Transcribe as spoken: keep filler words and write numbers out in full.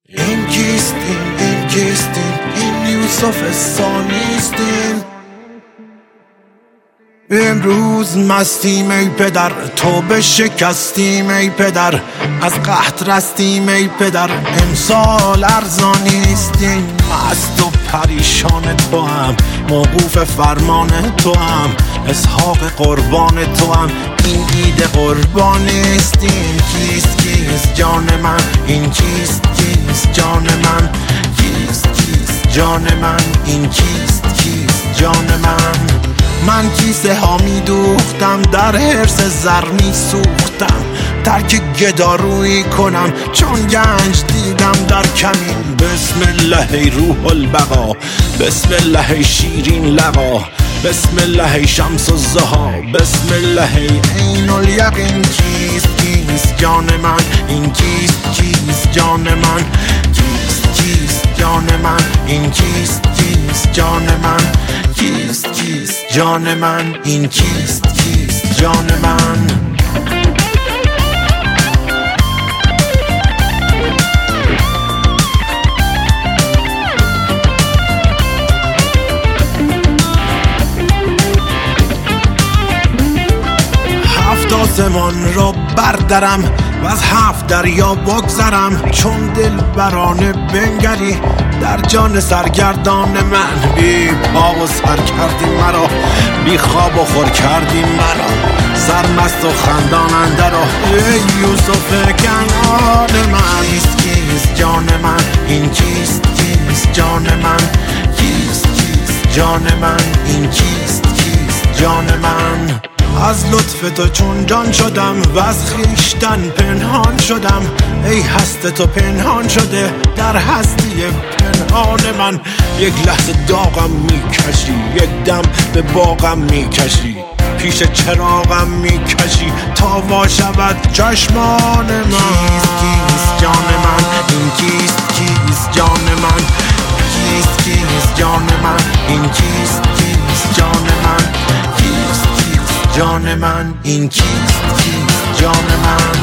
این کیستیم این کیستیم این یوسف ثانیستیم. امروز مستیم ای پدر، توبه شکستیم ای پدر، از قحط رستیم ای پدر، امسال ارزانیستیم. مست و پریشان تو هم، موقوف فرمان تو هم، اسحاق قربان تو هم، این عید قربانیستیم. کیست کیست جان من، این کیست کیست جان من، کیست کیست جان من، این کیست کیست جان من. من کیسه ها می دوختم، در حرص زر می سوختم، ترک گدارویی کنم چون گنج دیدم در کمین. بسم الله ای روح البقا، بسم الله ای شیرین لقا، بسم الله ای شمس الضحا، بسم الله ای عین الیقین. کیست کیست جان من، این کیست کیست جان من، کیست کیست جان من، این کیست کیست جان من، کیست کیست جان من، این کیست کیست جان من. هفت آسمان را بردرم و از هفت دریا بگذرم، چون دل برانه بنگری در جان سرگردان من. بی پا و سر کردی مرا، بی خواب و خور کردی مرا، سرمست و خندان اندر ای یوسف کنعان من. کیست کیست جان من، این کیست کیست جان من، کیست کیست جان من، این کیست کیست جان من. از لطف تو چون جان شدم و از خویشتن پنهان شدم، ای هست تو پنهان شده در هستی پنهان من. یک لحظه داغم میکشی، یک دم به باغم میکشی، پیش چراغم میکشی تا وا شود چشمان من. کیست کیست جان من، این کیست کیست جان من، کیست کیست جان من، این کیست کیست جان من، کیست کیست جان من، این کیست کیست جان من.